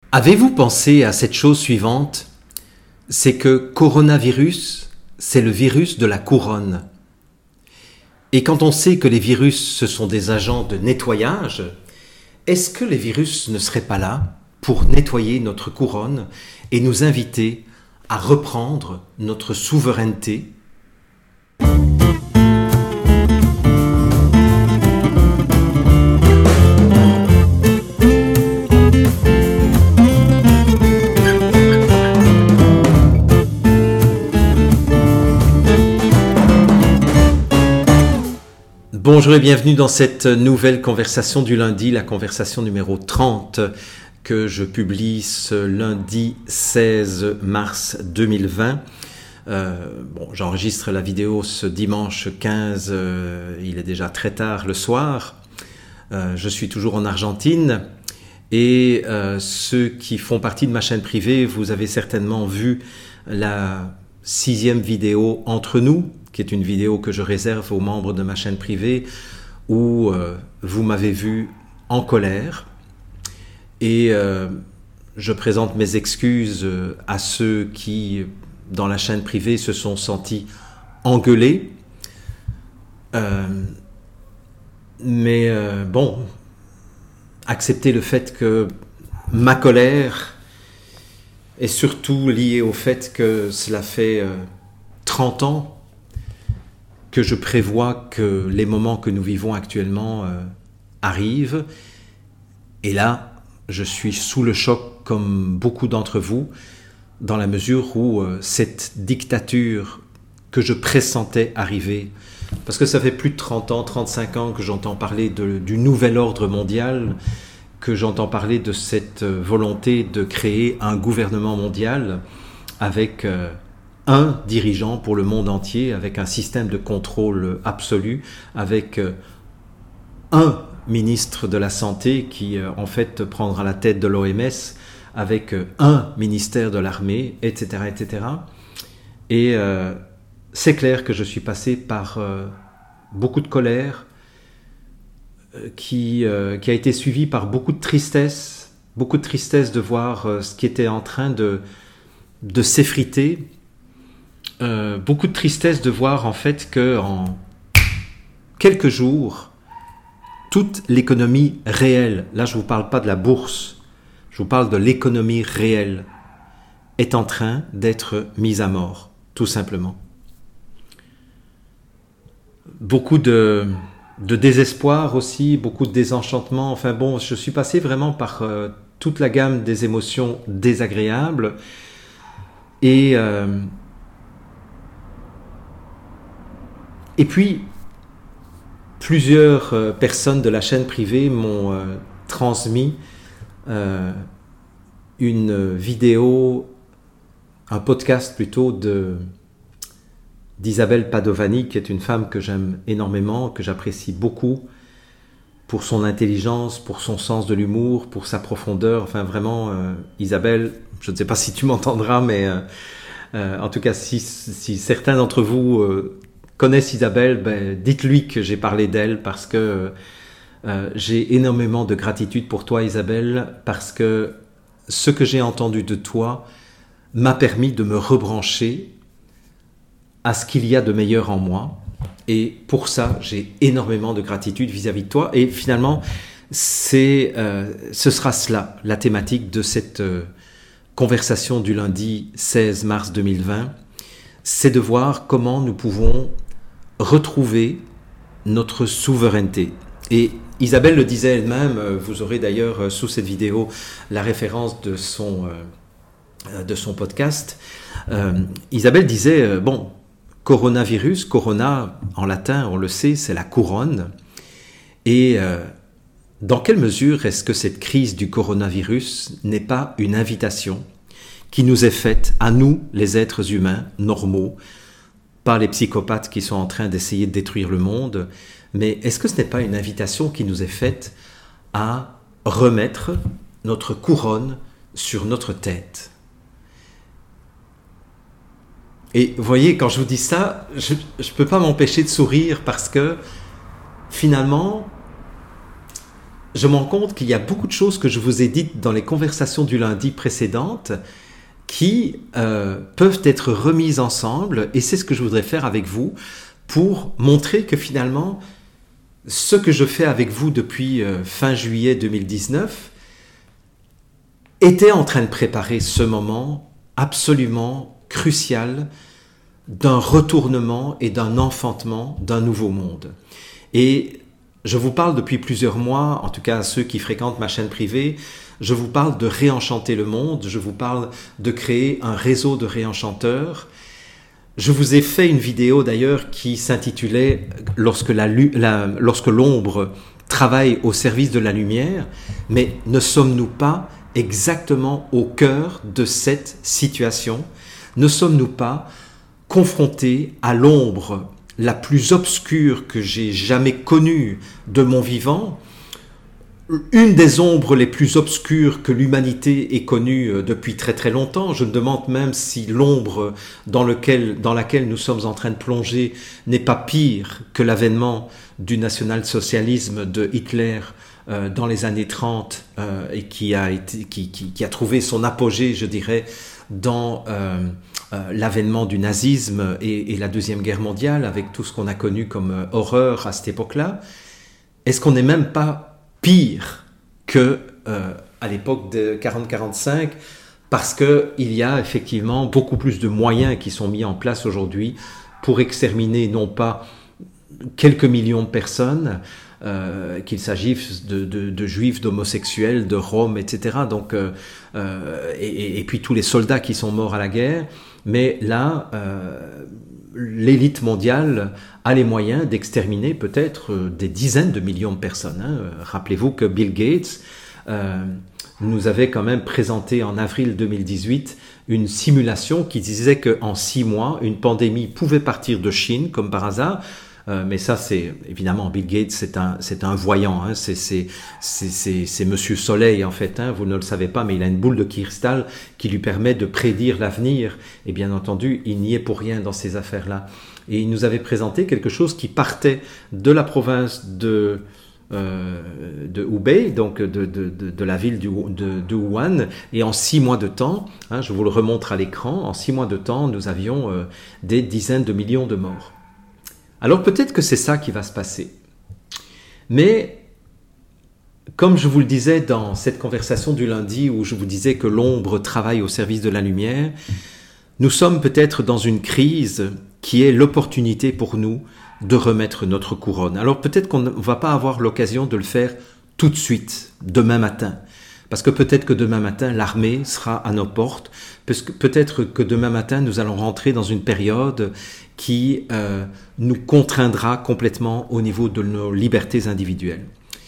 Avez-vous pensé à cette chose suivante? C'est que coronavirus, c'est le virus de la couronne. Et quand on sait que les virus, ce sont des agents de nettoyage, est-ce que les virus ne seraient pas là pour nettoyer notre couronne et nous inviter à reprendre notre souveraineté ? Bonjour et bienvenue dans cette nouvelle conversation du lundi, la conversation numéro 30 que je publie ce lundi 16 mars 2020. J'enregistre la vidéo ce dimanche 15, il est déjà très tard le soir. Je suis toujours en Argentine et ceux qui font partie de ma chaîne privée, vous avez certainement vu la 6e vidéo entre nous, qui est une vidéo que je réserve aux membres de ma chaîne privée, où vous m'avez vu en colère. Et je présente mes excuses à ceux qui, dans la chaîne privée, se sont sentis engueulés. Accepter le fait que ma colère est surtout liée au fait que cela fait 30 ans que je prévois que les moments que nous vivons actuellement arrivent. Et là, je suis sous le choc comme beaucoup d'entre vous, dans la mesure où cette dictature que je pressentais arriver, parce que ça fait plus de 30 ans, 35 ans que j'entends parler du nouvel ordre mondial, que j'entends parler de cette volonté de créer un gouvernement mondial avec un dirigeant pour le monde entier, avec un système de contrôle absolu, avec un ministre de la Santé qui en fait prendra la tête de l'OMS, avec un ministère de l'armée, etc. etc. Et c'est clair que je suis passé par beaucoup de colère, qui a été suivi par beaucoup de tristesse de voir ce qui était en train de s'effriter, beaucoup de tristesse de voir en fait que en quelques jours, toute l'économie réelle, là je ne vous parle pas de la bourse, je vous parle de l'économie réelle, est en train d'être mise à mort, tout simplement. Beaucoup de désespoir aussi, beaucoup de désenchantement. Enfin bon, je suis passé vraiment par toute la gamme des émotions désagréables. Et puis, plusieurs personnes de la chaîne privée m'ont transmis une vidéo, un podcast plutôt, d'Isabelle Padovani, qui est une femme que j'aime énormément, que j'apprécie beaucoup pour son intelligence, pour son sens de l'humour, pour sa profondeur. Enfin vraiment, Isabelle, je ne sais pas si tu m'entendras, mais en tout cas, si certains d'entre vous connaissent Isabelle, dites-lui que j'ai parlé d'elle, parce que j'ai énormément de gratitude pour toi, Isabelle, parce que ce que j'ai entendu de toi m'a permis de me rebrancher à ce qu'il y a de meilleur en moi. Et pour ça, j'ai énormément de gratitude vis-à-vis de toi. Et finalement, ce sera cela, la thématique de cette conversation du lundi 16 mars 2020. C'est de voir comment nous pouvons retrouver notre souveraineté. Et Isabelle le disait elle-même, vous aurez d'ailleurs sous cette vidéo la référence de son podcast. Isabelle disait, coronavirus, corona en latin, on le sait, c'est la couronne. Et dans quelle mesure est-ce que cette crise du coronavirus n'est pas une invitation qui nous est faite à nous, les êtres humains normaux, pas les psychopathes qui sont en train d'essayer de détruire le monde, mais est-ce que ce n'est pas une invitation qui nous est faite à remettre notre couronne sur notre tête ? Et vous voyez, quand je vous dis ça, je ne peux pas m'empêcher de sourire, parce que finalement, je me rends compte qu'il y a beaucoup de choses que je vous ai dites dans les conversations du lundi précédentes qui peuvent être remises ensemble, et c'est ce que je voudrais faire avec vous pour montrer que finalement, ce que je fais avec vous depuis fin juillet 2019 était en train de préparer ce moment absolument crucial d'un retournement et d'un enfantement d'un nouveau monde. Et je vous parle depuis plusieurs mois, en tout cas à ceux qui fréquentent ma chaîne privée, je vous parle de réenchanter le monde, je vous parle de créer un réseau de réenchanteurs. Je vous ai fait une vidéo d'ailleurs qui s'intitulait « Lorsque l'ombre travaille au service de la lumière », mais ne sommes-nous pas exactement au cœur de cette situation? Ne sommes-nous pas confrontés à l'ombre la plus obscure que j'ai jamais connue de mon vivant, une des ombres les plus obscures que l'humanité ait connues depuis très très longtemps? Je me demande même si l'ombre dans laquelle nous sommes en train de plonger n'est pas pire que l'avènement du national-socialisme de Hitler dans les années 30 et qui a trouvé son apogée, je dirais, dans l'avènement du nazisme et la Deuxième Guerre mondiale, avec tout ce qu'on a connu comme horreur à cette époque-là. Est-ce qu'on n'est même pas pire que à l'époque de 40-45, parce qu'il y a effectivement beaucoup plus de moyens qui sont mis en place aujourd'hui pour exterminer non pas quelques millions de personnes, qu'il s'agisse de juifs, d'homosexuels, de roms, etc. Donc, et puis tous les soldats qui sont morts à la guerre, mais là, l'élite mondiale a les moyens d'exterminer peut-être des dizaines de millions de personnes. Rappelez-vous que Bill Gates nous avait quand même présenté en avril 2018 une simulation qui disait qu'en 6 mois, une pandémie pouvait partir de Chine, comme par hasard. Mais ça, c'est évidemment, Bill Gates, c'est un voyant, hein, c'est Monsieur Soleil en fait, hein, vous ne le savez pas, mais il a une boule de cristal qui lui permet de prédire l'avenir. Et bien entendu, il n'y est pour rien dans ces affaires-là. Et il nous avait présenté quelque chose qui partait de la province de Hubei, donc de la ville de Wuhan, et en 6 mois de temps, hein, je vous le remontre à l'écran, en 6 mois de temps, nous avions des dizaines de millions de morts. Alors peut-être que c'est ça qui va se passer. Mais, comme je vous le disais dans cette conversation du lundi où je vous disais que l'ombre travaille au service de la lumière, nous sommes peut-être dans une crise qui est l'opportunité pour nous de remettre notre couronne. Alors peut-être qu'on ne va pas avoir l'occasion de le faire tout de suite, demain matin. Parce que peut-être que demain matin, l'armée sera à nos portes. Peut-être que demain matin, nous allons rentrer dans une période qui nous contraindra complètement au niveau de nos libertés individuelles.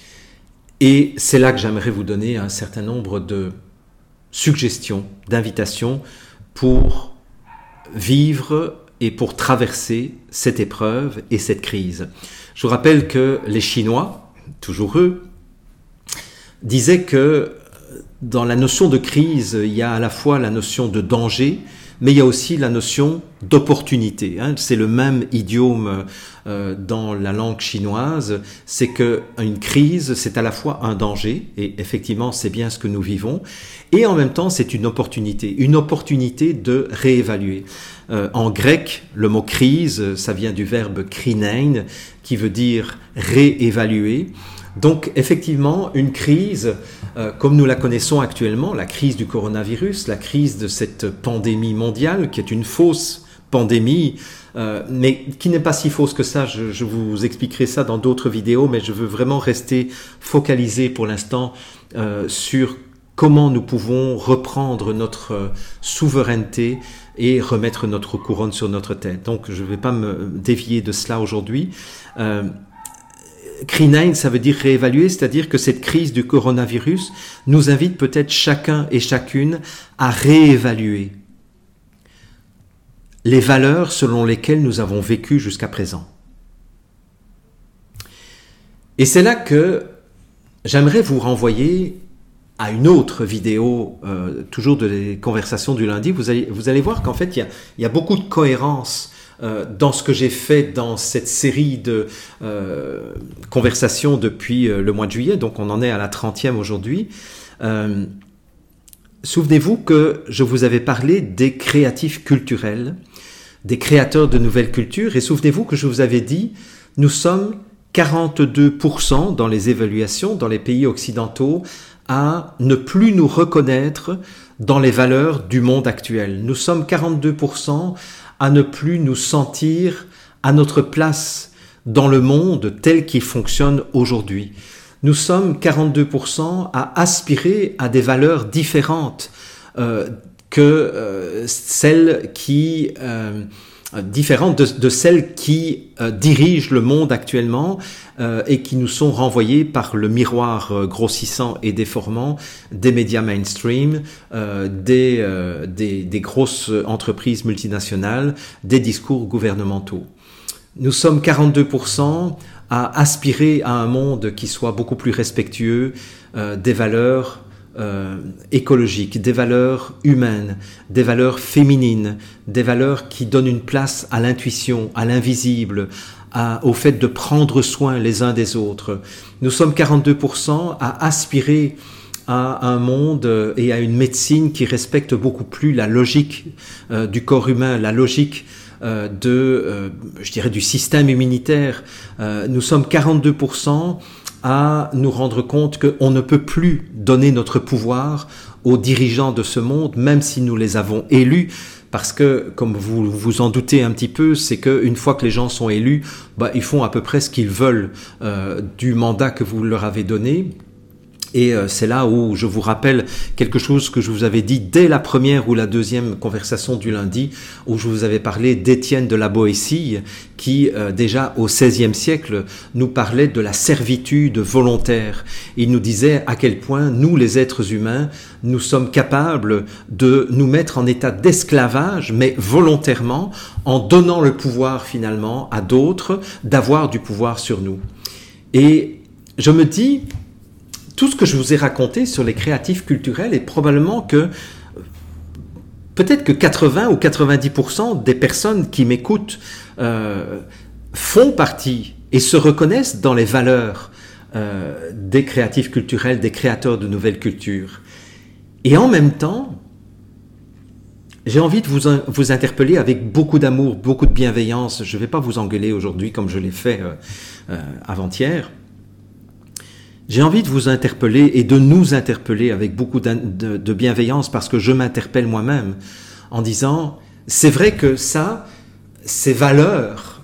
Et c'est là que j'aimerais vous donner un certain nombre de suggestions, d'invitations pour vivre et pour traverser cette épreuve et cette crise. Je vous rappelle que les Chinois, toujours eux, disaient que dans la notion de crise, il y a à la fois la notion de danger, mais il y a aussi la notion d'opportunité. C'est le même idiome dans la langue chinoise, c'est qu'une crise, c'est à la fois un danger, et effectivement c'est bien ce que nous vivons, et en même temps c'est une opportunité de réévaluer. En grec, le mot crise, ça vient du verbe krinein, qui veut dire réévaluer. Donc effectivement, une crise, comme nous la connaissons actuellement, la crise du coronavirus, la crise de cette pandémie mondiale, qui est une fausse pandémie, mais qui n'est pas si fausse que ça, je vous expliquerai ça dans d'autres vidéos, mais je veux vraiment rester focalisé pour l'instant sur comment nous pouvons reprendre notre souveraineté et remettre notre couronne sur notre tête. Donc je ne vais pas me dévier de cela aujourd'hui. Krinein, ça veut dire réévaluer, c'est-à-dire que cette crise du coronavirus nous invite peut-être chacun et chacune à réévaluer les valeurs selon lesquelles nous avons vécu jusqu'à présent. Et c'est là que j'aimerais vous renvoyer à une autre vidéo, toujours de les conversations du lundi. Vous allez voir qu'en fait, il y a beaucoup de cohérence dans ce que j'ai fait dans cette série de conversations depuis le mois de juillet, donc on en est à la 30e aujourd'hui. Souvenez-vous que je vous avais parlé des créatifs culturels, des créateurs de nouvelles cultures, et souvenez-vous que je vous avais dit, nous sommes 42% dans les évaluations, dans les pays occidentaux, à ne plus nous reconnaître dans les valeurs du monde actuel. Nous sommes 42% à ne plus nous sentir à notre place dans le monde tel qu'il fonctionne aujourd'hui. Nous sommes 42% à aspirer à des valeurs différentes que celles qui différentes de celles qui dirigent le monde actuellement et qui nous sont renvoyées par le miroir grossissant et déformant des médias mainstream, des grosses entreprises multinationales, des discours gouvernementaux. Nous sommes 42% à aspirer à un monde qui soit beaucoup plus respectueux des valeurs écologiques, des valeurs humaines, des valeurs féminines, des valeurs qui donnent une place à l'intuition, à l'invisible, au fait de prendre soin les uns des autres. Nous sommes 42% à aspirer à un monde et à une médecine qui respecte beaucoup plus la logique du corps humain, la logique je dirais du système immunitaire. Nous sommes 42% à nous rendre compte qu'on ne peut plus donner notre pouvoir aux dirigeants de ce monde, même si nous les avons élus, parce que, comme vous vous en doutez un petit peu, c'est qu'une fois que les gens sont élus, ils font à peu près ce qu'ils veulent du mandat que vous leur avez donné. Et c'est là où je vous rappelle quelque chose que je vous avais dit dès la première ou la deuxième conversation du lundi, où je vous avais parlé d'Étienne de la Boétie, qui déjà au XVIe siècle nous parlait de la servitude volontaire. Il nous disait à quel point nous, les êtres humains, nous sommes capables de nous mettre en état d'esclavage, mais volontairement, en donnant le pouvoir finalement à d'autres d'avoir du pouvoir sur nous. Et je me dis, tout ce que je vous ai raconté sur les créatifs culturels est probablement que peut-être que 80 ou 90% des personnes qui m'écoutent font partie et se reconnaissent dans les valeurs des créatifs culturels, des créateurs de nouvelles cultures. Et en même temps, j'ai envie de vous interpeller avec beaucoup d'amour, beaucoup de bienveillance. Je ne vais pas vous engueuler aujourd'hui comme je l'ai fait avant-hier. J'ai envie de vous interpeller et de nous interpeller avec beaucoup de bienveillance parce que je m'interpelle moi-même en disant, c'est vrai que ces valeurs,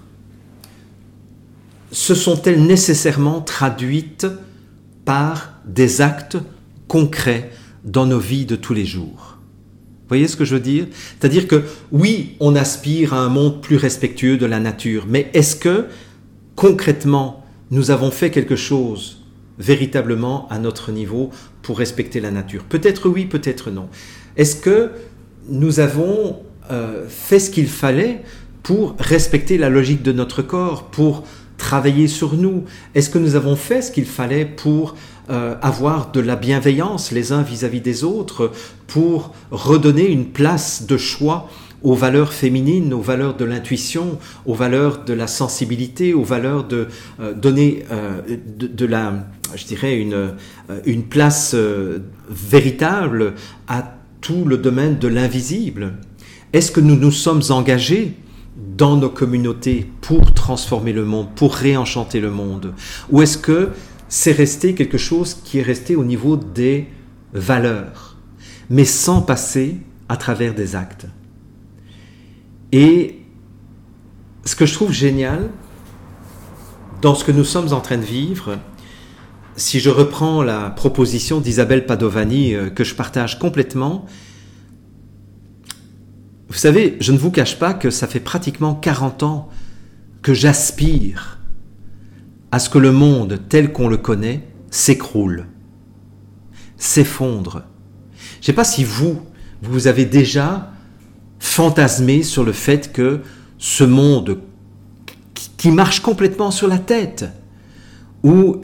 se sont-elles nécessairement traduites par des actes concrets dans nos vies de tous les jours? Vous voyez ce que je veux dire? C'est-à-dire que oui, on aspire à un monde plus respectueux de la nature, mais est-ce que concrètement, nous avons fait quelque chose véritablement à notre niveau pour respecter la nature? Peut-être oui, peut-être non. Est-ce que nous avons fait ce qu'il fallait pour respecter la logique de notre corps, pour travailler sur nous? Est-ce que nous avons fait ce qu'il fallait pour avoir de la bienveillance les uns vis-à-vis des autres, pour redonner une place de choix aux valeurs féminines, aux valeurs de l'intuition, aux valeurs de la sensibilité, aux valeurs de donner je dirais une place véritable à tout le domaine de l'invisible? Est-ce que nous nous sommes engagés dans nos communautés pour transformer le monde, pour réenchanter le monde? Ou est-ce que c'est resté quelque chose qui est resté au niveau des valeurs, mais sans passer à travers des actes? Et ce que je trouve génial dans ce que nous sommes en train de vivre, si je reprends la proposition d'Isabelle Padovani que je partage complètement, vous savez, je ne vous cache pas que ça fait pratiquement 40 ans que j'aspire à ce que le monde tel qu'on le connaît s'écroule, s'effondre. Je ne sais pas si vous avez déjà fantasmé sur le fait que ce monde qui marche complètement sur la tête, où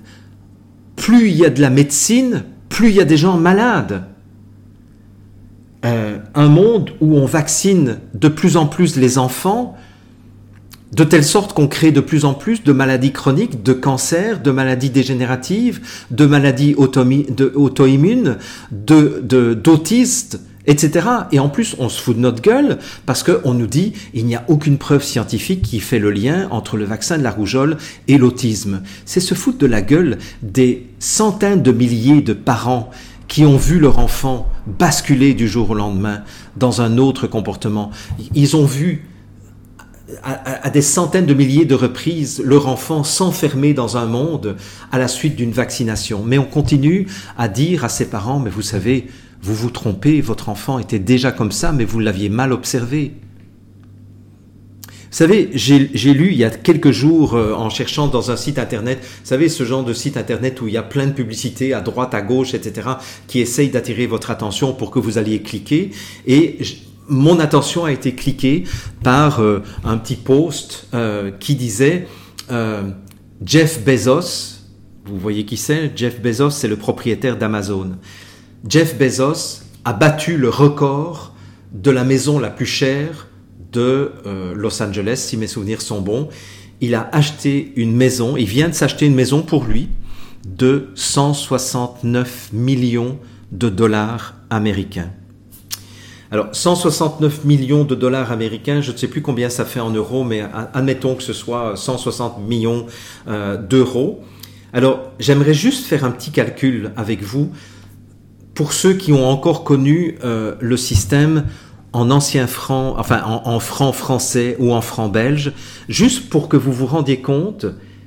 plus il y a de la médecine, plus il y a des gens malades. un monde où on vaccine de plus en plus les enfants, de telle sorte qu'on crée de plus en plus de maladies chroniques, de cancers, de maladies dégénératives, de maladies auto-immunes, d'autistes, etc. Et en plus, on se fout de notre gueule parce qu'on nous dit il n'y a aucune preuve scientifique qui fait le lien entre le vaccin de la rougeole et l'autisme. C'est se foutre de la gueule des centaines de milliers de parents qui ont vu leur enfant basculer du jour au lendemain dans un autre comportement. Ils ont vu à des centaines de milliers de reprises leur enfant s'enfermer dans un monde à la suite d'une vaccination. Mais on continue à dire à ses parents, mais vous savez, vous vous trompez, votre enfant était déjà comme ça, mais vous l'aviez mal observé. Vous savez, j'ai lu il y a quelques jours, en cherchant dans un site internet, vous savez, ce genre de site internet où il y a plein de publicités à droite, à gauche, etc., qui essayent d'attirer votre attention pour que vous alliez cliquer, et mon attention a été cliquée par un petit post qui disait Jeff Bezos, vous voyez qui c'est? Jeff Bezos, c'est le propriétaire d'Amazon. Jeff Bezos a battu le record de la maison la plus chère de Los Angeles, si mes souvenirs sont bons. Il a acheté une maison, il vient de s'acheter une maison pour lui de 169 millions de dollars américains. Alors, 169 millions de dollars américains, je ne sais plus combien ça fait en euros, mais admettons que ce soit 160 millions d'euros. Alors, j'aimerais juste faire un petit calcul avec vous pour ceux qui ont encore connu le système en ancien franc, enfin en franc français ou en franc belge, juste pour que vous vous rendiez compte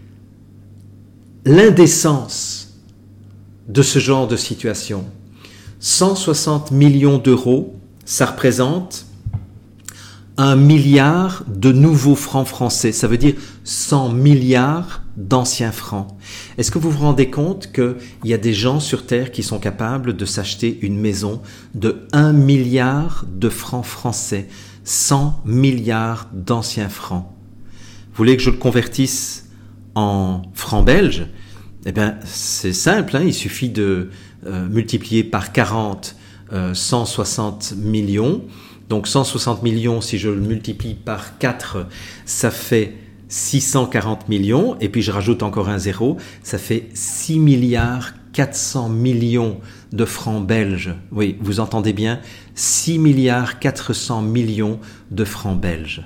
l'indécence de ce genre de situation. 160 millions d'euros, ça représente 1 milliard de nouveaux francs français. Ça veut dire 100 milliards d'anciens francs. Est-ce que vous vous rendez compte qu'il y a des gens sur Terre qui sont capables de s'acheter une maison de 1 milliard de francs français, 100 milliards d'anciens francs? Vous voulez que je le convertisse en francs belges? Eh bien, c'est simple, hein, il suffit de multiplier par 40 160 millions. Donc 160 millions, si je le multiplie par 4, ça fait 640 millions. Et puis je rajoute encore un zéro, ça fait 6 milliards 400 millions de francs belges. Oui, vous entendez bien, 6 milliards 400 millions de francs belges.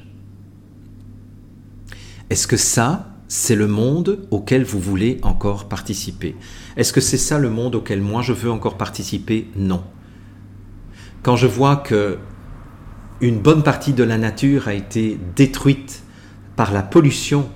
Est-ce que ça, c'est le monde auquel vous voulez encore participer? Est-ce que c'est ça le monde auquel moi je veux encore participer? Non. Quand je vois que une bonne partie de la nature a été détruite par la pollution,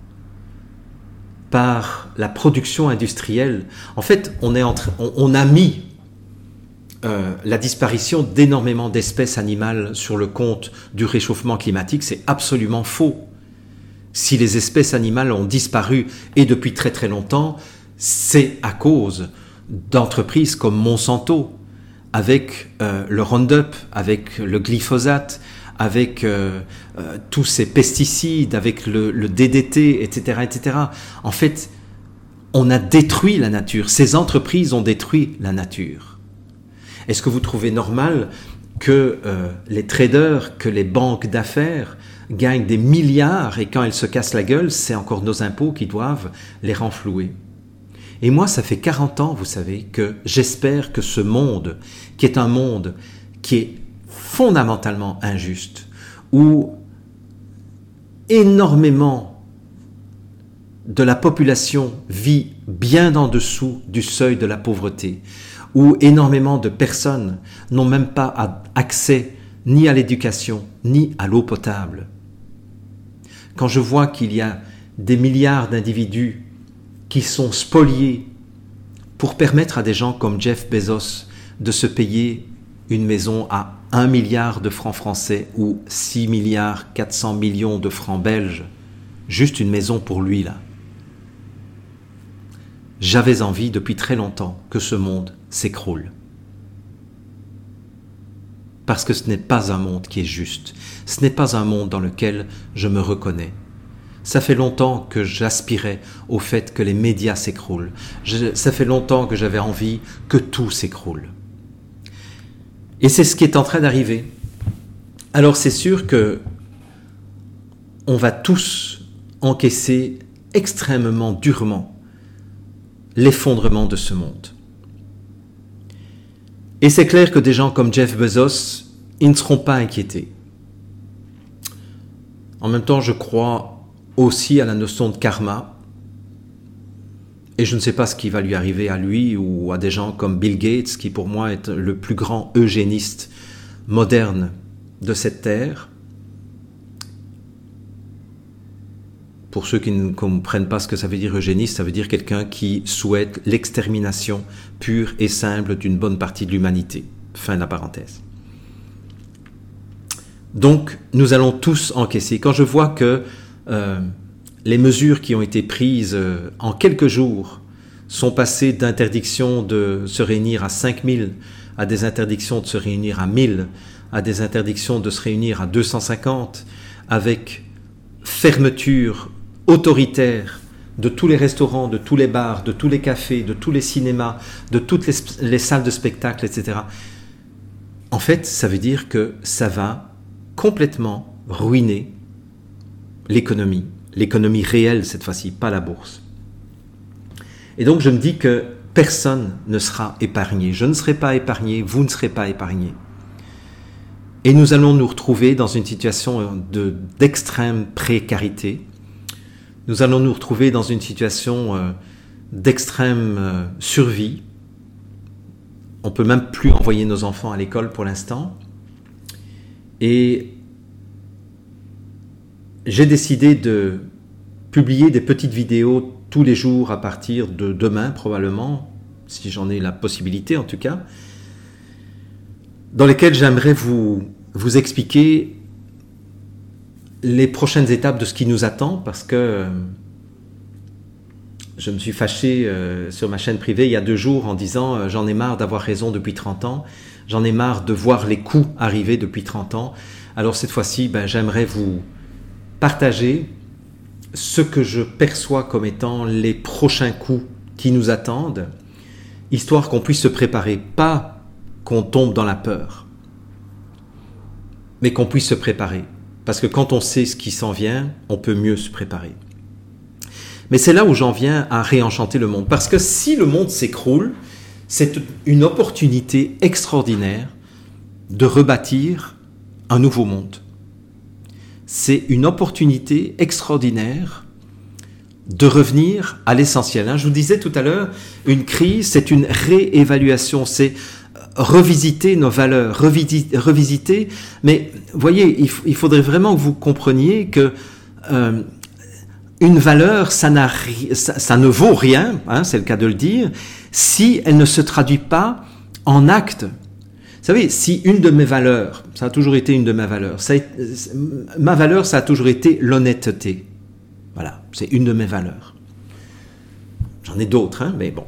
par la production industrielle, en fait, on a mis la disparition d'énormément d'espèces animales sur le compte du réchauffement climatique. C'est absolument faux. Si les espèces animales ont disparu, et depuis très très longtemps, c'est à cause d'entreprises comme Monsanto, avec le Roundup, avec le glyphosate, avec tous ces pesticides, avec le DDT, etc., etc. En fait, on a détruit la nature. Ces entreprises ont détruit la nature. Est-ce que vous trouvez normal que les traders, que les banques d'affaires gagnent des milliards et quand elles se cassent la gueule, c'est encore nos impôts qui doivent les renflouer? Et moi, ça fait 40 ans, vous savez, que j'espère que ce monde, qui est un monde qui est fondamentalement injuste, où énormément de la population vit bien en dessous du seuil de la pauvreté, où énormément de personnes n'ont même pas accès ni à l'éducation, ni à l'eau potable. Quand je vois qu'il y a des milliards d'individus qui sont spoliés pour permettre à des gens comme Jeff Bezos de se payer une maison à 1 milliard de francs français ou 6 milliards 400 millions de francs belges, juste une maison pour lui là. J'avais envie depuis très longtemps que ce monde s'écroule. Parce que ce n'est pas un monde qui est juste. Ce n'est pas un monde dans lequel je me reconnais. Ça fait longtemps que j'aspirais au fait que les médias s'écroulent. Ça fait longtemps que j'avais envie que tout s'écroule. Et c'est ce qui est en train d'arriver. Alors c'est sûr que on va tous encaisser extrêmement durement l'effondrement de ce monde. Et c'est clair que des gens comme Jeff Bezos, ils ne seront pas inquiétés. En même temps, je crois aussi à la notion de karma. Et je ne sais pas ce qui va lui arriver à lui ou à des gens comme Bill Gates, qui pour moi est le plus grand eugéniste moderne de cette terre. Pour ceux qui ne comprennent pas ce que ça veut dire eugéniste, ça veut dire quelqu'un qui souhaite l'extermination pure et simple d'une bonne partie de l'humanité. Fin de la parenthèse. Donc, nous allons tous encaisser. Quand je vois que les mesures qui ont été prises en quelques jours sont passées d'interdiction de se réunir à 5000 à des interdictions de se réunir à 1000, à des interdictions de se réunir à 250, avec fermeture autoritaire de tous les restaurants, de tous les bars, de tous les cafés, de tous les cinémas, de toutes les salles de spectacle, etc. En fait, ça veut dire que ça va complètement ruiner l'économie réelle cette fois-ci, pas la bourse. Et donc je me dis que personne ne sera épargné. Je ne serai pas épargné, vous ne serez pas épargné. Et nous allons nous retrouver dans une situation d'extrême précarité. Nous allons nous retrouver dans une situation d'extrême survie. On ne peut même plus envoyer nos enfants à l'école pour l'instant. Et j'ai décidé de publier des petites vidéos tous les jours à partir de demain probablement, si j'en ai la possibilité en tout cas, dans lesquelles j'aimerais vous expliquer les prochaines étapes de ce qui nous attend, parce que je me suis fâché sur ma chaîne privée il y a 2 jours en disant j'en ai marre d'avoir raison depuis 30 ans, j'en ai marre de voir les coups arriver depuis 30 ans. Alors cette fois-ci, j'aimerais vous partager ce que je perçois comme étant les prochains coups qui nous attendent, histoire qu'on puisse se préparer, pas qu'on tombe dans la peur, mais qu'on puisse se préparer. Parce que quand on sait ce qui s'en vient, on peut mieux se préparer. Mais c'est là où j'en viens à réenchanter le monde. Parce que si le monde s'écroule, c'est une opportunité extraordinaire de rebâtir un nouveau monde. C'est une opportunité extraordinaire de revenir à l'essentiel. Je vous disais tout à l'heure, une crise, c'est une réévaluation, c'est revisiter nos valeurs, revisiter. Mais voyez, il faudrait vraiment que vous compreniez que une valeur, ça ne vaut rien, c'est le cas de le dire, si elle ne se traduit pas en actes. Vous savez, si une de mes valeurs, ça a toujours été une de mes valeurs, ma valeur, ça a toujours été l'honnêteté. Voilà, c'est une de mes valeurs. J'en ai d'autres, mais bon.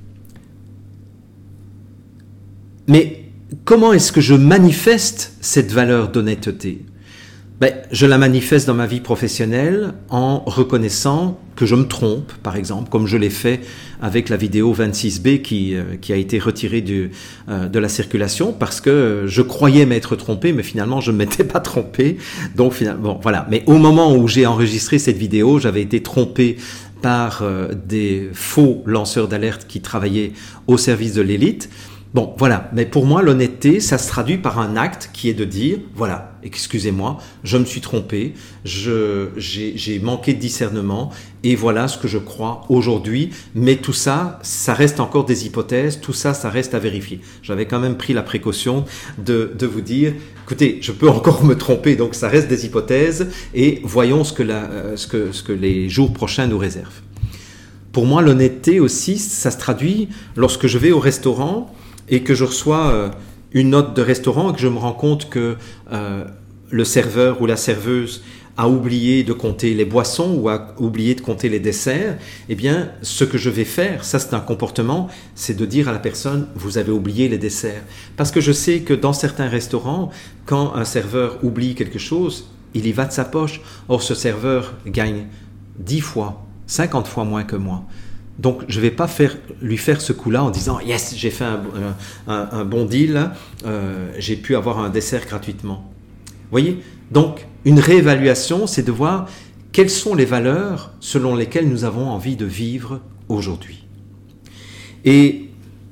Mais comment est-ce que je manifeste cette valeur d'honnêteté ? Je la manifeste dans ma vie professionnelle en reconnaissant que je me trompe, par exemple, comme je l'ai fait avec la vidéo 26B qui a été retirée de la circulation parce que je croyais m'être trompé, mais finalement je ne m'étais pas trompé. Donc finalement, bon, voilà. Mais au moment où j'ai enregistré cette vidéo, j'avais été trompé par des faux lanceurs d'alerte qui travaillaient au service de l'élite. Bon, voilà. Mais pour moi, l'honnêteté, ça se traduit par un acte qui est de dire, voilà, excusez-moi, je me suis trompé, j'ai manqué de discernement, et voilà ce que je crois aujourd'hui. Mais tout ça, ça reste encore des hypothèses, tout ça, ça reste à vérifier. J'avais quand même pris la précaution de vous dire, écoutez, je peux encore me tromper, donc ça reste des hypothèses, et voyons ce que les jours prochains nous réservent. Pour moi, l'honnêteté aussi, ça se traduit lorsque je vais au restaurant, et que je reçois une note de restaurant et que je me rends compte que le serveur ou la serveuse a oublié de compter les boissons ou a oublié de compter les desserts, eh bien, ce que je vais faire, ça c'est un comportement, c'est de dire à la personne, vous avez oublié les desserts. Parce que je sais que dans certains restaurants, quand un serveur oublie quelque chose, il y va de sa poche. Or, ce serveur gagne 10 fois, 50 fois moins que moi. Donc je ne vais pas lui faire ce coup-là en disant « Yes, j'ai fait un bon deal, j'ai pu avoir un dessert gratuitement. » Vous voyez? Donc une réévaluation, c'est de voir quelles sont les valeurs selon lesquelles nous avons envie de vivre aujourd'hui. Et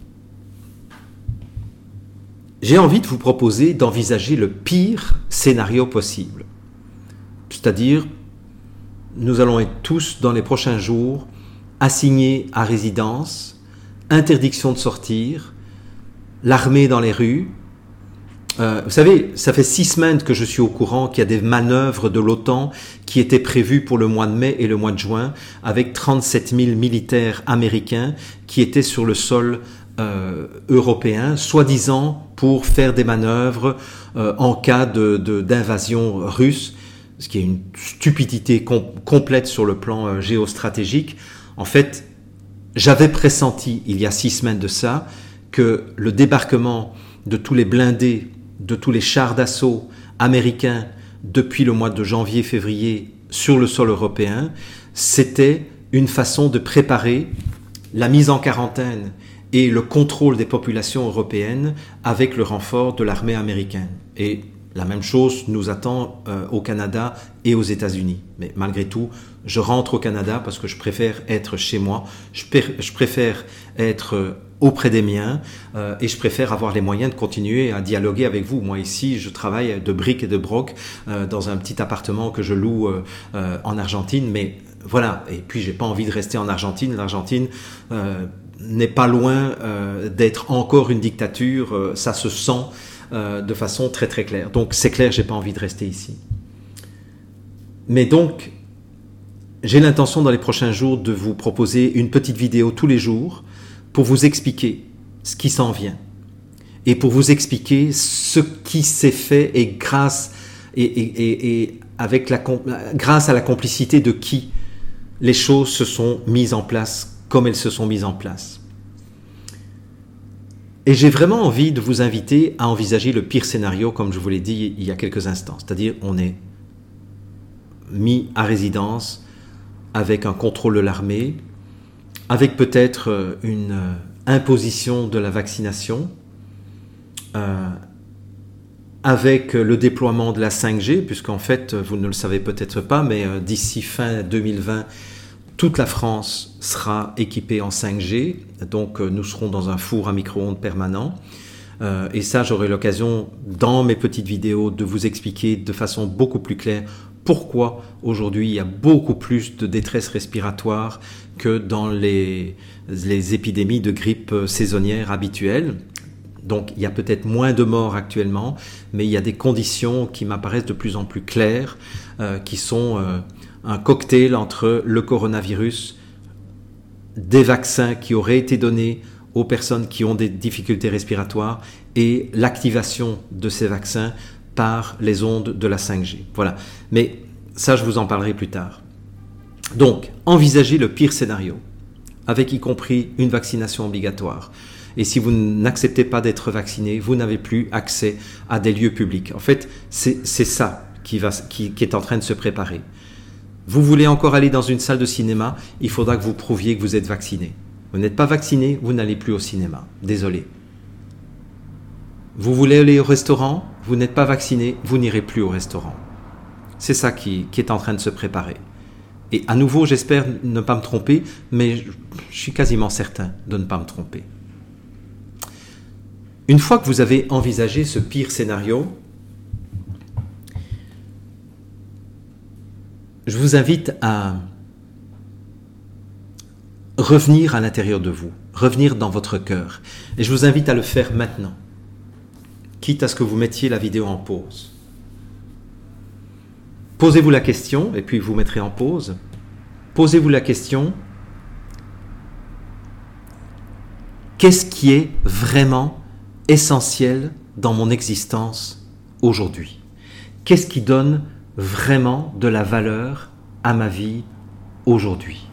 j'ai envie de vous proposer d'envisager le pire scénario possible. C'est-à-dire, nous allons être tous dans les prochains jours assignés à résidence, interdiction de sortir, l'armée dans les rues. Vous savez, ça fait 6 semaines que je suis au courant qu'il y a des manœuvres de l'OTAN qui étaient prévues pour le mois de mai et le mois de juin, avec 37 000 militaires américains qui étaient sur le sol européen, soi-disant pour faire des manœuvres en cas d'invasion russe, ce qui est une stupidité complète sur le plan géostratégique. En fait, j'avais pressenti, il y a 6 semaines de ça, que le débarquement de tous les blindés, de tous les chars d'assaut américains depuis le mois de janvier-février sur le sol européen, c'était une façon de préparer la mise en quarantaine et le contrôle des populations européennes avec le renfort de l'armée américaine. Et la même chose nous attend au Canada et aux États-Unis. Mais malgré tout, je rentre au Canada parce que je préfère être chez moi, je préfère être auprès des miens et je préfère avoir les moyens de continuer à dialoguer avec vous. Moi ici, je travaille de briques et de broc dans un petit appartement que je loue en Argentine, mais voilà. Et puis j'ai pas envie de rester en Argentine. L'Argentine n'est pas loin d'être encore une dictature, ça se sent de façon très très claire. Donc c'est clair, j'ai pas envie de rester ici. Mais donc, j'ai l'intention dans les prochains jours de vous proposer une petite vidéo tous les jours pour vous expliquer ce qui s'en vient et pour vous expliquer ce qui s'est fait et grâce à la complicité de qui les choses se sont mises en place comme elles se sont mises en place. Et j'ai vraiment envie de vous inviter à envisager le pire scénario, comme je vous l'ai dit il y a quelques instants. C'est-à-dire, on est mis à résidence avec un contrôle de l'armée, avec peut-être une imposition de la vaccination, avec le déploiement de la 5G, puisqu'en fait, vous ne le savez peut-être pas, mais d'ici fin 2020, toute la France sera équipée en 5G, donc nous serons dans un four à micro-ondes permanent. Et ça, j'aurai l'occasion, dans mes petites vidéos, de vous expliquer de façon beaucoup plus claire pourquoi aujourd'hui il y a beaucoup plus de détresse respiratoire que dans les épidémies de grippe saisonnière habituelles. Donc il y a peut-être moins de morts actuellement, mais il y a des conditions qui m'apparaissent de plus en plus claires, qui sont un cocktail entre le coronavirus, des vaccins qui auraient été donnés aux personnes qui ont des difficultés respiratoires et l'activation de ces vaccins par les ondes de la 5G. Voilà. Mais ça, je vous en parlerai plus tard. Donc, envisagez le pire scénario, avec y compris une vaccination obligatoire. Et si vous n'acceptez pas d'être vacciné, vous n'avez plus accès à des lieux publics. En fait, c'est ça qui est en train de se préparer. Vous voulez encore aller dans une salle de cinéma, il faudra que vous prouviez que vous êtes vacciné. Vous n'êtes pas vacciné, vous n'allez plus au cinéma. Désolé. Vous voulez aller au restaurant, vous n'êtes pas vacciné, vous n'irez plus au restaurant. C'est ça qui est en train de se préparer. Et à nouveau, j'espère ne pas me tromper, mais je suis quasiment certain de ne pas me tromper. Une fois que vous avez envisagé ce pire scénario, je vous invite à revenir à l'intérieur de vous, revenir dans votre cœur. Et je vous invite à le faire maintenant, quitte à ce que vous mettiez la vidéo en pause. Posez-vous la question, et puis vous mettrez en pause. Posez-vous la question, qu'est-ce qui est vraiment essentiel dans mon existence aujourd'hui? Qu'est-ce qui donne vraiment de la valeur à ma vie aujourd'hui?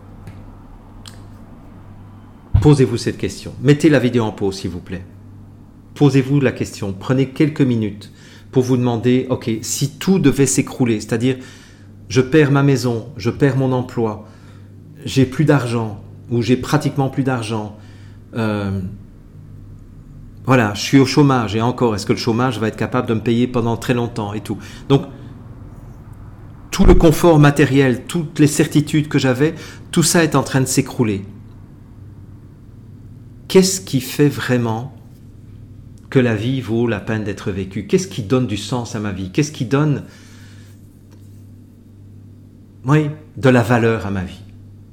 Posez-vous cette question. Mettez la vidéo en pause, s'il vous plaît. Posez-vous la question. Prenez quelques minutes pour vous demander, ok, si tout devait s'écrouler, c'est-à-dire je perds ma maison, je perds mon emploi, j'ai plus d'argent, où j'ai pratiquement plus d'argent. Voilà, je suis au chômage et encore, est-ce que le chômage va être capable de me payer pendant très longtemps et tout. Donc, tout le confort matériel, toutes les certitudes que j'avais, tout ça est en train de s'écrouler. Qu'est-ce qui fait vraiment que la vie vaut la peine d'être vécue? Qu'est-ce qui donne du sens à ma vie? Qu'est-ce qui donne, oui, de la valeur à ma vie?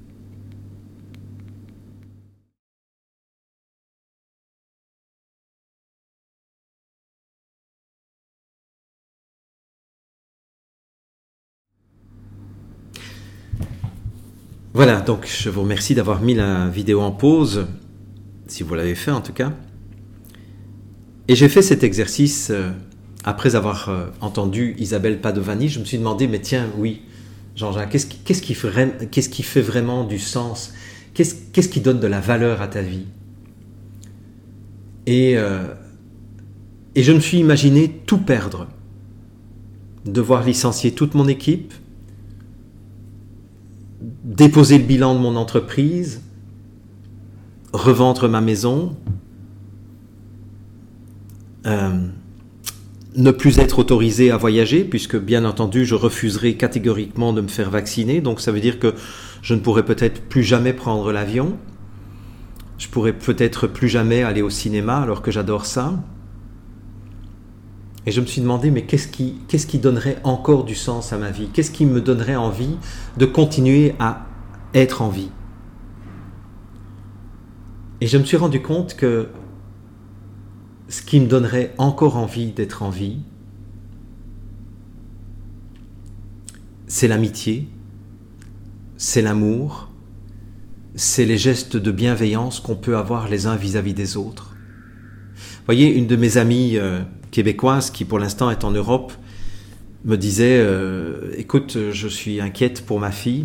Voilà, donc je vous remercie d'avoir mis la vidéo en pause, si vous l'avez fait en tout cas. Et j'ai fait cet exercice après avoir entendu Isabelle Padovani. Je me suis demandé, mais tiens, oui, Jean-Jacques, qu'est-ce qui fait vraiment du sens? Qu'est-ce qui donne de la valeur à ta vie? Et je me suis imaginé tout perdre, devoir licencier toute mon équipe, déposer le bilan de mon entreprise, revendre ma maison, ne plus être autorisé à voyager, puisque bien entendu je refuserai catégoriquement de me faire vacciner, donc ça veut dire que je ne pourrai peut-être plus jamais prendre l'avion, je pourrai peut-être plus jamais aller au cinéma alors que j'adore ça. Et je me suis demandé, mais qu'est-ce qui donnerait encore du sens à ma vie? Qu'est-ce qui me donnerait envie de continuer à être en vie? Et je me suis rendu compte que ce qui me donnerait encore envie d'être en vie, c'est l'amitié, c'est l'amour, c'est les gestes de bienveillance qu'on peut avoir les uns vis-à-vis des autres. Vous voyez, une de mes amies québécoise qui pour l'instant est en Europe me disait écoute, je suis inquiète pour ma fille,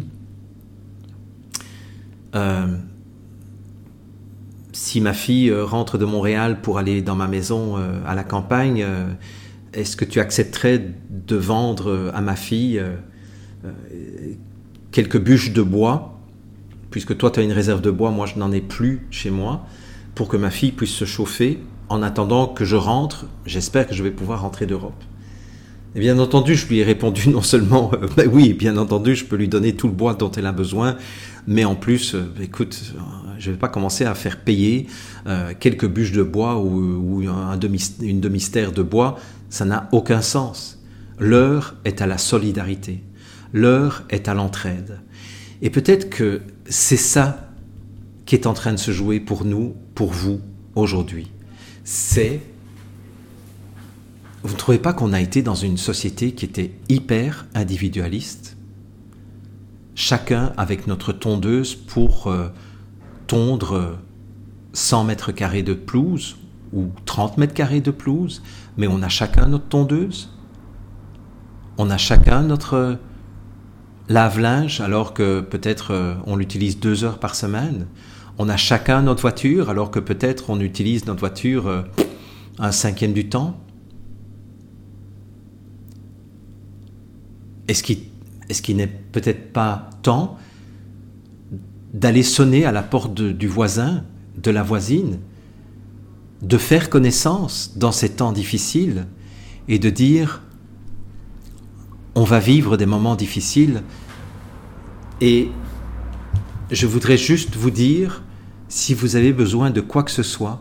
si ma fille rentre de Montréal pour aller dans ma maison à la campagne, est-ce que tu accepterais de vendre à ma fille quelques bûches de bois, puisque toi tu as une réserve de bois, moi je n'en ai plus chez moi, pour que ma fille puisse se chauffer en attendant que je rentre, j'espère que je vais pouvoir rentrer d'Europe. Et bien entendu, je lui ai répondu non seulement, ben oui, bien entendu, je peux lui donner tout le bois dont elle a besoin, mais en plus, écoute, je ne vais pas commencer à faire payer quelques bûches de bois ou une demi-stère de bois, ça n'a aucun sens. L'heure est à la solidarité, l'heure est à l'entraide. Et peut-être que c'est ça qui est en train de se jouer pour nous, pour vous, aujourd'hui. C'est... Vous ne trouvez pas qu'on a été dans une société qui était hyper individualiste? Chacun avec notre tondeuse pour tondre 100 mètres carrés de pelouse ou 30 mètres carrés de pelouse, mais on a chacun notre tondeuse. On a chacun notre lave-linge alors que peut-être on l'utilise 2 heures par semaine. On a chacun notre voiture alors que peut-être on utilise notre voiture un cinquième du temps. Est-ce qu'il n'est peut-être pas temps d'aller sonner à la porte du voisin, de la voisine, de faire connaissance dans ces temps difficiles et de dire on va vivre des moments difficiles et je voudrais juste vous dire, si vous avez besoin de quoi que ce soit,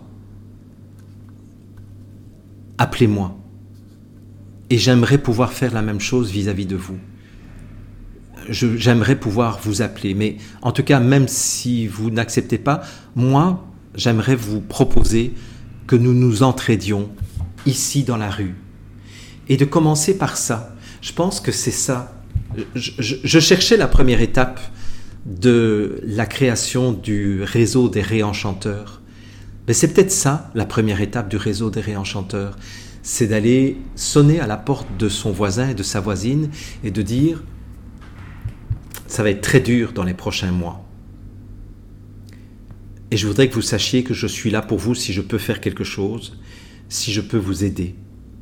appelez-moi. Et j'aimerais pouvoir faire la même chose vis-à-vis de vous. J'aimerais pouvoir vous appeler, mais en tout cas, même si vous n'acceptez pas, moi, j'aimerais vous proposer que nous nous entraidions ici dans la rue. Et de commencer par ça. Je pense que c'est ça. Je cherchais la première étape de la création du réseau des réenchanteurs. Mais c'est peut-être ça, la première étape du réseau des réenchanteurs. C'est d'aller sonner à la porte de son voisin et de sa voisine et de dire « ça va être très dur dans les prochains mois ». Et je voudrais que vous sachiez que je suis là pour vous si je peux faire quelque chose, si je peux vous aider.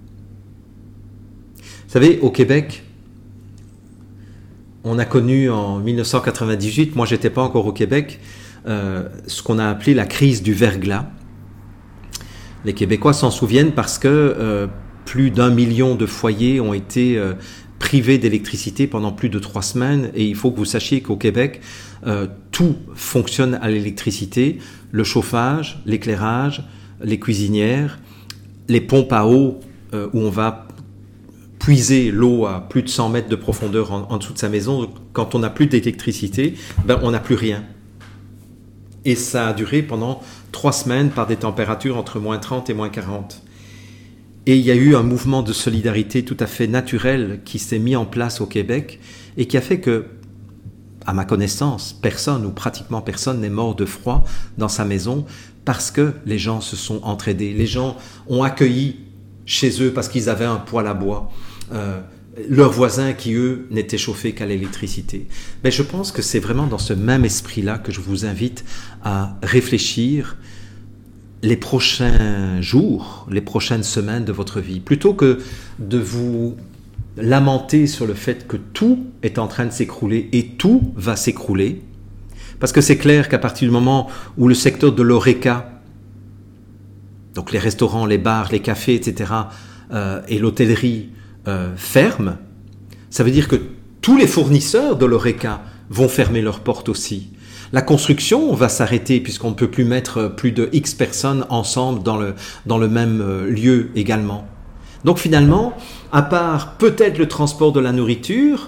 Vous savez, au Québec, on a connu en 1998, moi j'étais pas encore au Québec, ce qu'on a appelé la crise du verglas. Les Québécois s'en souviennent parce que plus d'1 million de foyers ont été privés d'électricité pendant plus de 3 semaines. Et il faut que vous sachiez qu'au Québec, tout fonctionne à l'électricité. Le chauffage, l'éclairage, les cuisinières, les pompes à eau où on va puiser l'eau à plus de 100 mètres de profondeur en dessous de sa maison. Quand on n'a plus d'électricité, on n'a plus rien. Et ça a duré pendant 3 semaines par des températures entre moins 30 et moins 40. Et il y a eu un mouvement de solidarité tout à fait naturel qui s'est mis en place au Québec et qui a fait que, à ma connaissance, personne ou pratiquement personne n'est mort de froid dans sa maison parce que les gens se sont entraidés. Les gens ont accueilli chez eux parce qu'ils avaient un poêle à bois. Leurs voisins qui, eux, n'étaient chauffés qu'à l'électricité. Mais je pense que c'est vraiment dans ce même esprit-là que je vous invite à réfléchir les prochains jours, les prochaines semaines de votre vie. Plutôt que de vous lamenter sur le fait que tout est en train de s'écrouler et tout va s'écrouler, parce que c'est clair qu'à partir du moment où le secteur de l'horeca, donc les restaurants, les bars, les cafés, etc., et l'hôtellerie, ferme, ça veut dire que tous les fournisseurs de l'horeca vont fermer leurs portes aussi. La construction va s'arrêter puisqu'on ne peut plus mettre plus de X personnes ensemble dans le même lieu également. Donc finalement, à part peut-être le transport de la nourriture,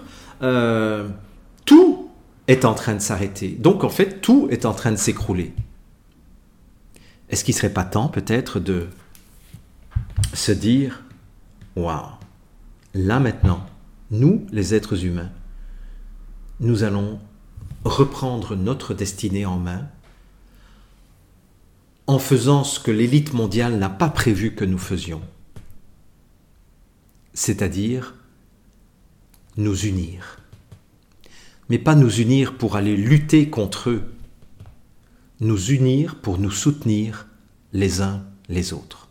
tout est en train de s'arrêter. Donc en fait, tout est en train de s'écrouler. Est-ce qu'il ne serait pas temps peut-être de se dire « Waouh !» Là maintenant, nous, les êtres humains, nous allons reprendre notre destinée en main en faisant ce que l'élite mondiale n'a pas prévu que nous faisions, c'est-à-dire nous unir. Mais pas nous unir pour aller lutter contre eux, nous unir pour nous soutenir les uns les autres.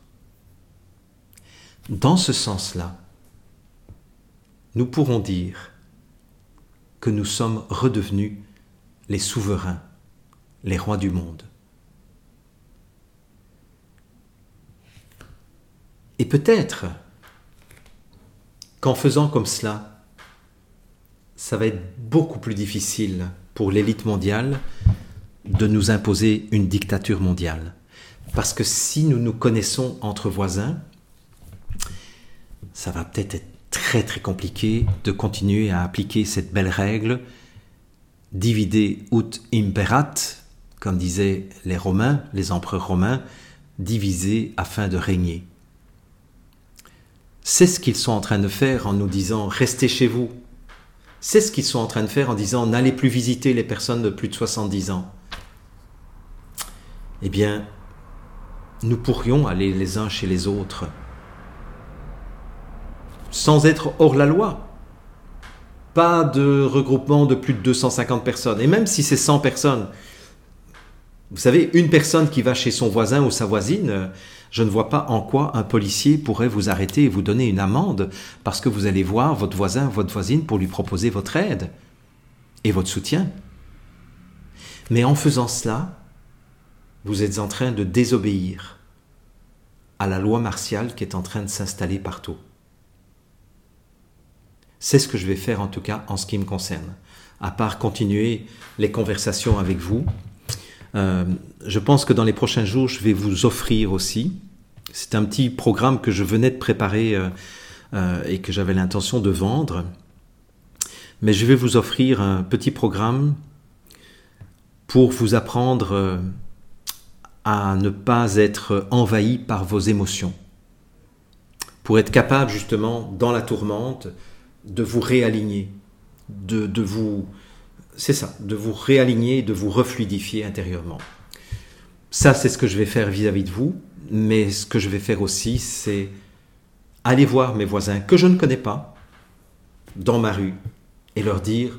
Dans ce sens-là, nous pourrons dire que nous sommes redevenus les souverains, les rois du monde. Et peut-être qu'en faisant comme cela, ça va être beaucoup plus difficile pour l'élite mondiale de nous imposer une dictature mondiale. Parce que si nous nous connaissons entre voisins, ça va peut-être être très très compliqué de continuer à appliquer cette belle règle divide ut imperat, comme disaient les Romains, les empereurs romains, diviser afin de régner. C'est ce qu'ils sont en train de faire en nous disant restez chez vous. C'est ce qu'ils sont en train de faire en disant n'allez plus visiter les personnes de plus de 70 ans. Eh bien, nous pourrions aller les uns chez les autres sans être hors la loi. Pas de regroupement de plus de 250 personnes. Et même si c'est 100 personnes, vous savez, une personne qui va chez son voisin ou sa voisine, je ne vois pas en quoi un policier pourrait vous arrêter et vous donner une amende parce que vous allez voir votre voisin, votre voisine pour lui proposer votre aide et votre soutien. Mais en faisant cela, vous êtes en train de désobéir à la loi martiale qui est en train de s'installer partout. C'est ce que je vais faire en tout cas en ce qui me concerne. À part continuer les conversations avec vous, je pense que dans les prochains jours, je vais vous offrir aussi, c'est un petit programme que je venais de préparer et que j'avais l'intention de vendre, mais je vais vous offrir un petit programme pour vous apprendre à ne pas être envahi par vos émotions, pour être capable justement dans la tourmente de vous réaligner, de vous réaligner, de vous refluidifier intérieurement. Ça, c'est ce que je vais faire vis-à-vis de vous, mais ce que je vais faire aussi, c'est aller voir mes voisins que je ne connais pas dans ma rue et leur dire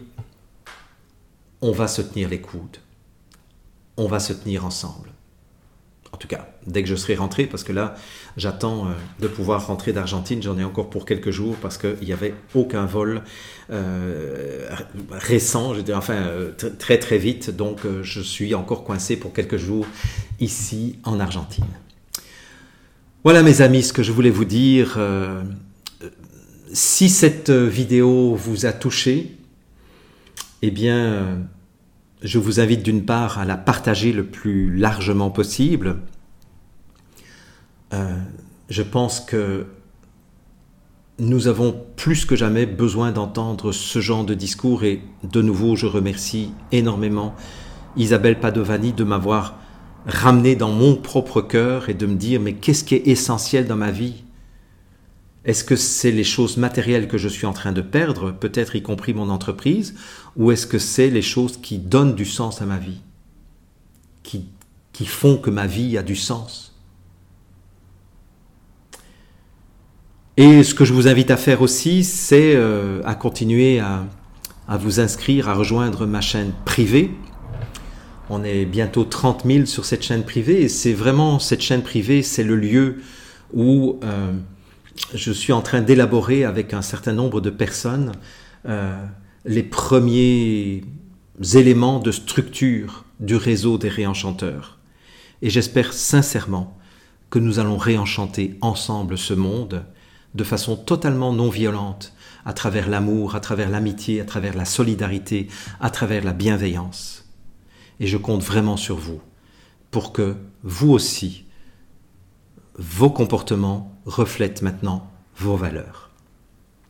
on va se tenir les coudes, on va se tenir ensemble. En tout tout cas, dès que je serai rentré, parce que là, j'attends de pouvoir rentrer d'Argentine. J'en ai encore pour quelques jours parce qu'il n'y avait aucun vol récent, je dirais, très très vite. Donc, je suis encore coincé pour quelques jours ici en Argentine. Voilà mes amis, ce que je voulais vous dire. Si cette vidéo vous a touché, eh bien, je vous invite d'une part à la partager le plus largement possible. Je pense que nous avons plus que jamais besoin d'entendre ce genre de discours et de nouveau, je remercie énormément Isabelle Padovani de m'avoir ramené dans mon propre cœur et de me dire mais qu'est-ce qui est essentiel dans ma vie ? Est-ce que c'est les choses matérielles que je suis en train de perdre, peut-être y compris mon entreprise, ou est-ce que c'est les choses qui donnent du sens à ma vie, qui font que ma vie a du sens? Et ce que je vous invite à faire aussi, c'est à continuer à vous inscrire, à rejoindre ma chaîne privée. On est bientôt 30 000 sur cette chaîne privée, et c'est vraiment cette chaîne privée, c'est le lieu où je suis en train d'élaborer avec un certain nombre de personnes les premiers éléments de structure du réseau des réenchanteurs. Et j'espère sincèrement que nous allons réenchanter ensemble ce monde de façon totalement non violente, à travers l'amour, à travers l'amitié, à travers la solidarité, à travers la bienveillance. Et je compte vraiment sur vous pour que vous aussi, vos comportements reflètent maintenant vos valeurs.